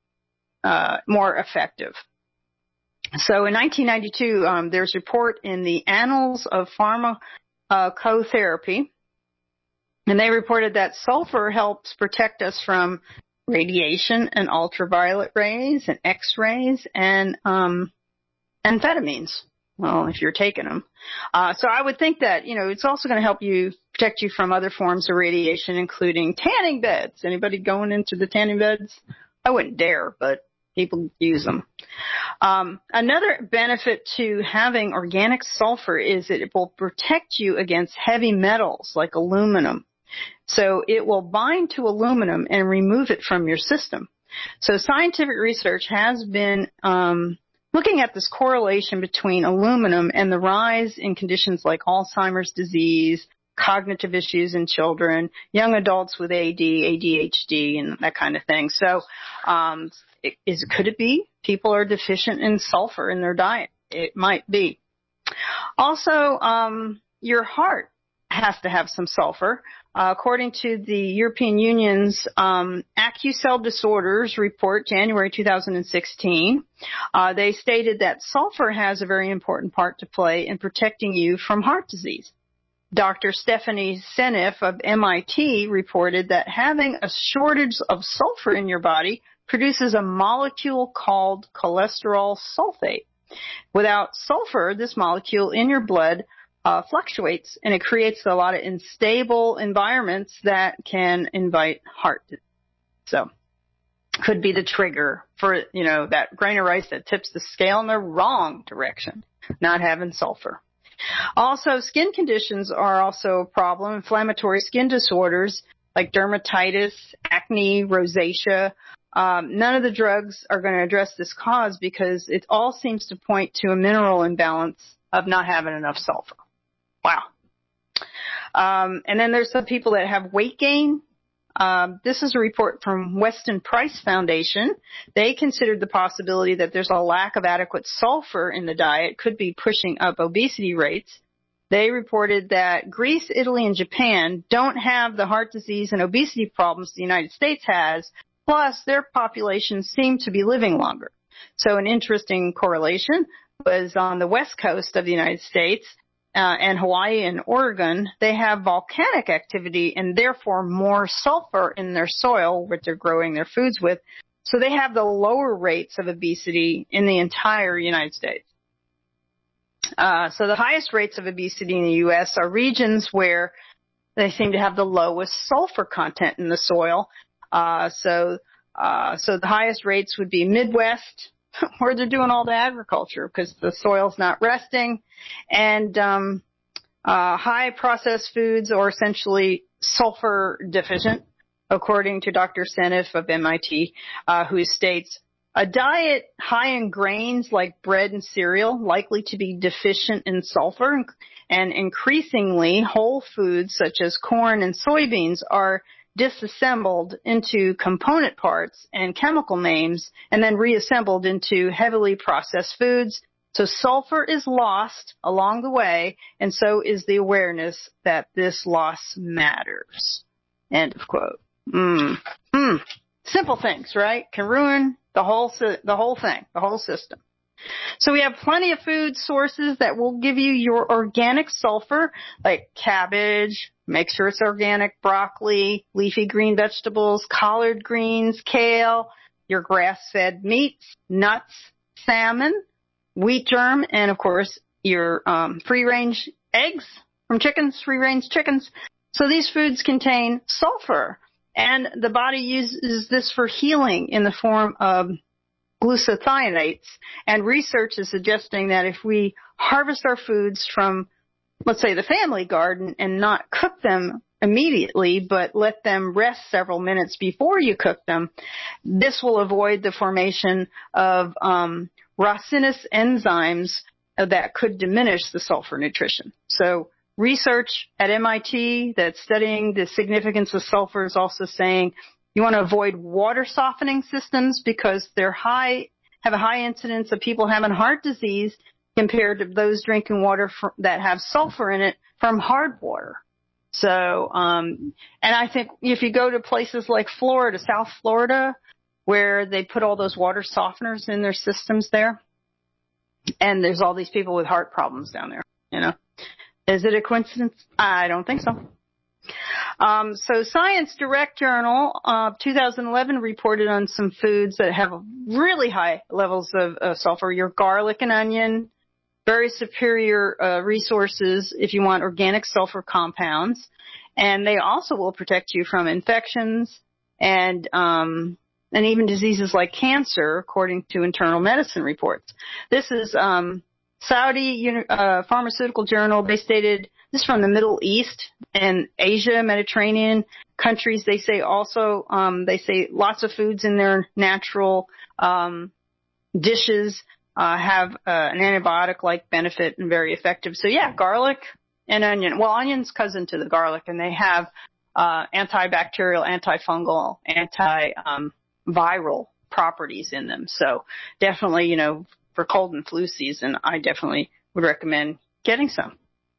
uh, more effective. So in nineteen ninety-two, um, there's a report in the Annals of Pharmacotherapy, and they reported that sulfur helps protect us from radiation and ultraviolet rays and X-rays and um, amphetamines. Well, if you're taking them. Uh, so I would think that, you know, it's also going to help you protect you from other forms of radiation, including tanning beds. Anybody going into the tanning beds? I wouldn't dare, but people use them. Um, another benefit to having organic sulfur is that it will protect you against heavy metals like aluminum. So it will bind to aluminum and remove it from your system. So scientific research has been um, looking at this correlation between aluminum and the rise in conditions like Alzheimer's disease, cognitive issues in children, young adults with A D, A D H D, and that kind of thing. So um, is, could it be people are deficient in sulfur in their diet? It might be. Also, um, your heart has to have some sulfur. Uh, according to the European Union's um, AccuCell Disorders report, January two thousand sixteen, uh, they stated that sulfur has a very important part to play in protecting you from heart disease. Doctor Stephanie Seneff of M I T reported that having a shortage of sulfur in your body produces a molecule called cholesterol sulfate. Without sulfur, this molecule in your blood Uh, fluctuates, and it creates a lot of unstable environments that can invite heart disease. So, could be the trigger for, you know, that grain of rice that tips the scale in the wrong direction, not having sulfur. Also, skin conditions are also a problem. Inflammatory skin disorders like dermatitis, acne, rosacea. Um, none of the drugs are going to address this cause because it all seems to point to a mineral imbalance of not having enough sulfur. Wow. Um, and then there's some people that have weight gain. Um, this is a report from Weston Price Foundation. They considered the possibility that there's a lack of adequate sulfur in the diet could be pushing up obesity rates. They reported that Greece, Italy, and Japan don't have the heart disease and obesity problems the United States has, plus their populations seem to be living longer. So an interesting correlation was on the west coast of the United States, Uh, and Hawaii and Oregon, they have volcanic activity and therefore more sulfur in their soil, which they're growing their foods with. So they have the lower rates of obesity in the entire United States. Uh, so the highest rates of obesity in the U S are regions where they seem to have the lowest sulfur content in the soil. Uh, so, uh, so the highest rates would be Midwest, where they're doing all the agriculture because the soil's not resting, and um, uh, high processed foods are essentially sulfur deficient, according to Doctor Seneff of M I T, uh, who states, a diet high in grains like bread and cereal likely to be deficient in sulfur, and increasingly whole foods such as corn and soybeans are disassembled into component parts and chemical names and then reassembled into heavily processed foods. So sulfur is lost along the way, and so is the awareness that this loss matters. End of quote. Mm. Mm. Simple things, right? Can ruin the whole the whole thing, the whole system. So we have plenty of food sources that will give you your organic sulfur, like cabbage, make sure it's organic, broccoli, leafy green vegetables, collard greens, kale, your grass-fed meats, nuts, salmon, wheat germ, and of course your um, free-range eggs from chickens, free-range chickens. So these foods contain sulfur, and the body uses this for healing in the form of glucothionates, and research is suggesting that if we harvest our foods from, let's say, the family garden and not cook them immediately, but let them rest several minutes before you cook them, this will avoid the formation of um, racemose enzymes that could diminish the sulfur nutrition. So research at M I T that's studying the significance of sulfur is also saying you want to avoid water softening systems because they're high, have a high incidence of people having heart disease compared to those drinking water for, that have sulfur in it from hard water. So, um, and I think if you go to places like Florida, South Florida, where they put all those water softeners in their systems there, and there's all these people with heart problems down there, you know. Is it a coincidence? I don't think so. Um, so Science Direct Journal of uh, two thousand eleven reported on some foods that have really high levels of uh, sulfur. Your garlic and onion, very superior uh, resources if you want organic sulfur compounds. And they also will protect you from infections and um, and even diseases like cancer, according to internal medicine reports. This is um, Saudi uh, Pharmaceutical Journal. They stated this is from the Middle East and Asia, Mediterranean countries. They say also, um, they say lots of foods in their natural um, dishes uh, have uh, an antibiotic-like benefit and very effective. So yeah, garlic and onion. Well, onion's cousin to the garlic, and they have uh, antibacterial, antifungal, anti-viral um, properties in them. So definitely, you know, for cold and flu season, I definitely would recommend getting some.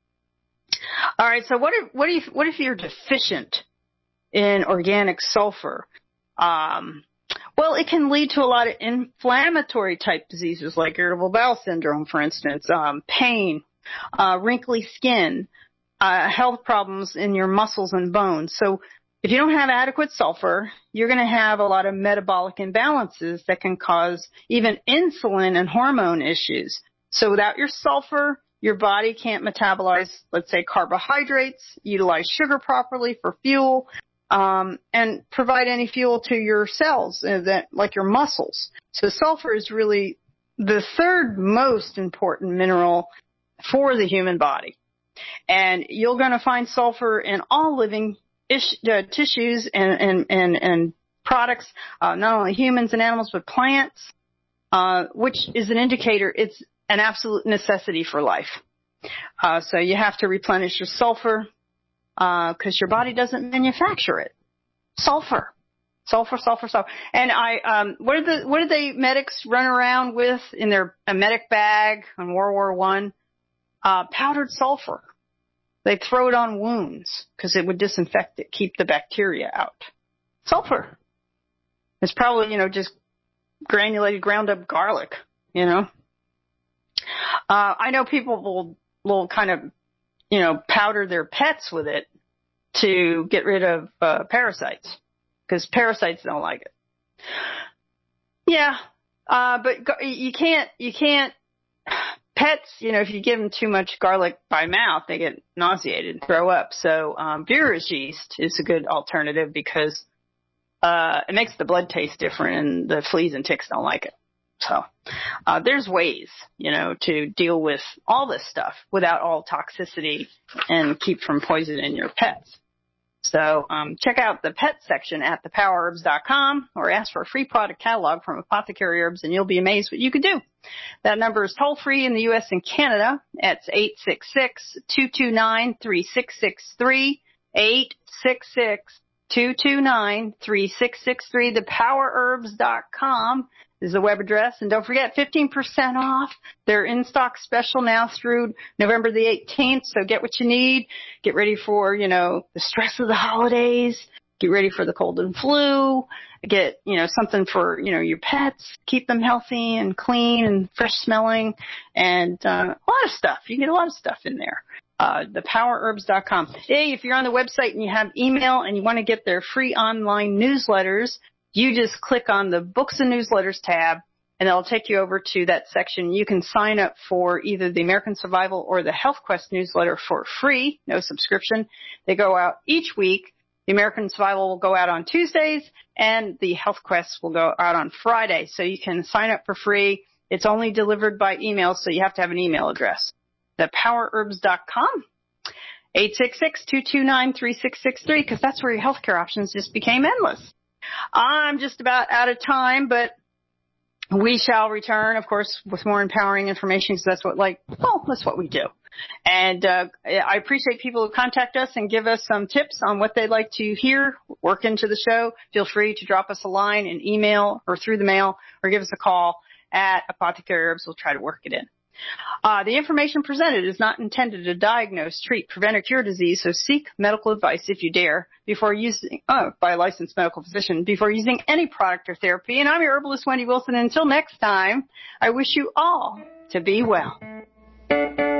All right, so what if, what if, what if you're deficient in organic sulfur? Um, well, it can lead to a lot of inflammatory type diseases like irritable bowel syndrome, for instance, um, pain, uh, wrinkly skin, uh, health problems in your muscles and bones. So if you don't have adequate sulfur, you're going to have a lot of metabolic imbalances that can cause even insulin and hormone issues. So without your sulfur, your body can't metabolize, let's say, carbohydrates, utilize sugar properly for fuel, um, and provide any fuel to your cells, uh, that, like your muscles. So sulfur is really the third most important mineral for the human body. And you're going to find sulfur in all living ish, uh, tissues and, and, and, and products, uh, not only humans and animals, but plants, uh, which is an indicator it's an absolute necessity for life. Uh, so you have to replenish your sulfur, uh, cause your body doesn't manufacture it. Sulfur. Sulfur, sulfur, sulfur. And I, um, what did the, what did the medics run around with in their a medic bag in World War One? Uh, powdered sulfur. They'd throw it on wounds because it would disinfect it, keep the bacteria out. Sulfur. It's probably, you know, just granulated ground up garlic, you know. Uh, I know people will, will kind of, you know, powder their pets with it to get rid of, uh, parasites because parasites don't like it. Yeah. Uh, but you can't, you can't, pets, you know, if you give them too much garlic by mouth, they get nauseated and throw up. So, um, Vera's yeast is a good alternative because, uh, it makes the blood taste different and the fleas and ticks don't like it. So, uh, there's ways, you know, to deal with all this stuff without all toxicity and keep from poisoning your pets. So, um, check out the pet section at the power herbs dot com or ask for a free product catalog from Apothecary Herbs and you'll be amazed what you could do. That number is toll free in the U S and Canada. It's eight six six, two two nine, three six six three, eight six six, two two nine, three six six three. the power herbs dot com is the web address. And don't forget, fifteen percent off. They're in stock special now through November the eighteenth. So get what you need. Get ready for, you know, the stress of the holidays. Get ready for the cold and flu. Get, you know, something for, you know, your pets. Keep them healthy and clean and fresh smelling. And uh, a lot of stuff. You get a lot of stuff in there. Uh, the power herbs dot com. Hey, if you're on the website and you have email and you want to get their free online newsletters, you just click on the Books and Newsletters tab, and it'll take you over to that section. You can sign up for either the American Survival or the Health Quest newsletter for free, no subscription. They go out each week. The American Survival will go out on Tuesdays, and the Health Quest will go out on Friday. So you can sign up for free. It's only delivered by email, so you have to have an email address. the power herbs dot com. eight six six, two two nine, three six six three, because that's where your healthcare options just became endless. I'm just about out of time, but we shall return, of course, with more empowering information because that's what, like, well, that's what we do. And uh, I appreciate people who contact us and give us some tips on what they'd like to hear, work into the show. Feel free to drop us a line, an email, or through the mail, or give us a call at Apothecary Herbs. We'll try to work it in. Uh, the information presented is not intended to diagnose, treat, prevent, or cure disease, so seek medical advice if you dare before using, oh, by a licensed medical physician before using any product or therapy. And I'm your herbalist, Wendy Wilson. And until next time, I wish you all to be well.